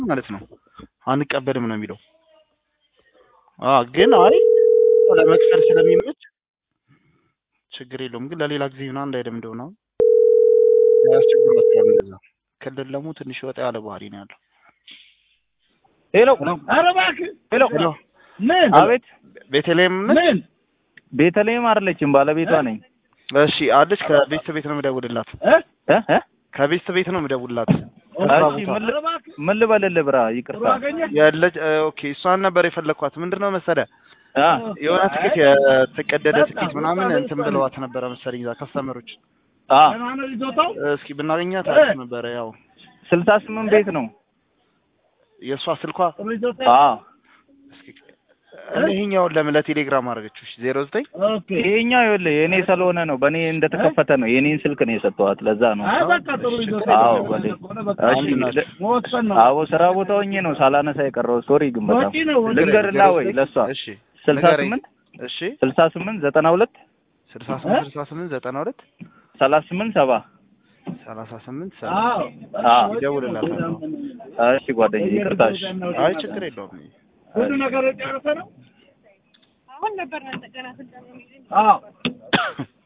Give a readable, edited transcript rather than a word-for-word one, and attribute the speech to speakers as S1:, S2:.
S1: ማለት ነው አንቀበልም ነው የሚለው። ግን አይ ለመክፈል ስለሚመች ችግር የለውም። ግን ለሌላ ጊዜ ምናምን እንዳይደምደው ነው ያስቸግራቸዋል። እንደዛ ክልል ደግሞ ትንሽ ወጣ ያለ ባህሪ ነው ያለው።
S2: ሄሎ ኧረ እባክህ ሄሎ ምን አቤት ቤተልሔም ምን ቤተልሔም አይደለችም ባለቤቷ ነኝ። እሺ አለች ከቤት ነው የምደውልላት ከቤት ነው የምደውልላት። እሺ ምን ልበልልህ ብራ ይቅርታ ያለች ኦኬ እሷን ነበር የፈለኳት። ምንድነው መሰለህ የሆነ ትኬት የተቀደደ ትኬት ምናምን እንትን ብለዋት ነበረ መሰለኝ እዛ ከስተመሮች እስኪ ብናገኛት አሪፍ ነበረ። ያው 68 ቤት ነው የሷ ስልኳ። እስኪ ይሄኛውን ለምን ለቴሌግራም አደረገችው? 09 ኦኬ ይሄኛው ይኸውልህ የኔ ስለሆነ ነው በኔ እንደተከፈተ ነው የኔን ስልክ ነው የሰጠኋት ለዛ ነው። አዎ አዎ ስራ ቦታ ሆኜ ነው ሳላነሳ የቀረው ሶሪ ግን በጣም ልንገርላ ወይ ለሷ 68 እሺ 68 92 68 92 38 70 ይደውልላታል። እሺ ጓደኛዬ ይቅርታሽ። አይ ችግር የለውም ሁሉ ነገር ጨርሰህ ነው አሁን ነበር ነው ተቀናተ